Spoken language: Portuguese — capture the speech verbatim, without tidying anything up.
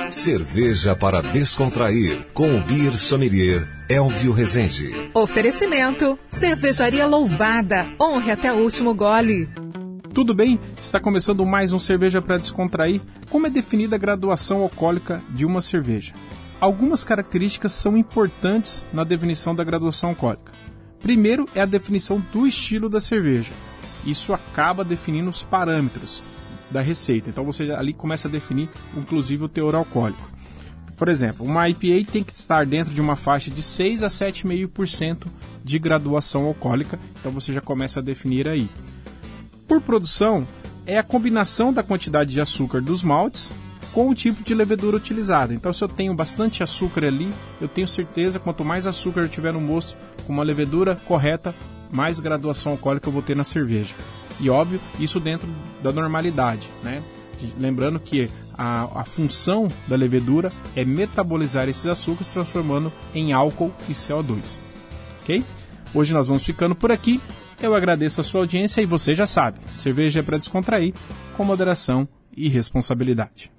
Cerveja para descontrair, com o Beer Sommelier Elvio Rezende. Oferecimento, Cervejaria Louvada, honre até o último gole. Tudo bem? Está começando mais um Cerveja para Descontrair. Como é definida a graduação alcoólica de uma cerveja? Algumas características são importantes na definição da graduação alcoólica. Primeiro é a definição do estilo da cerveja. Isso acaba definindo os parâmetros da receita. Então você ali começa a definir, inclusive, o teor alcoólico. Por exemplo, uma I P A tem que estar dentro de uma faixa de seis a sete vírgula cinco por cento de graduação alcoólica. Então você já começa a definir aí. Por produção, é a combinação da quantidade de açúcar dos maltes com o tipo de levedura utilizada. Então, se eu tenho bastante açúcar ali, eu tenho certeza, quanto mais açúcar eu tiver no mosto, com uma levedura correta, mais graduação alcoólica eu vou ter na cerveja. E, óbvio, isso dentro da normalidade, né? Lembrando que a, a função da levedura é metabolizar esses açúcares, transformando em álcool e C O dois. Ok? Hoje nós vamos ficando por aqui. Eu agradeço a sua audiência e você já sabe, cerveja é para descontrair, com moderação e responsabilidade.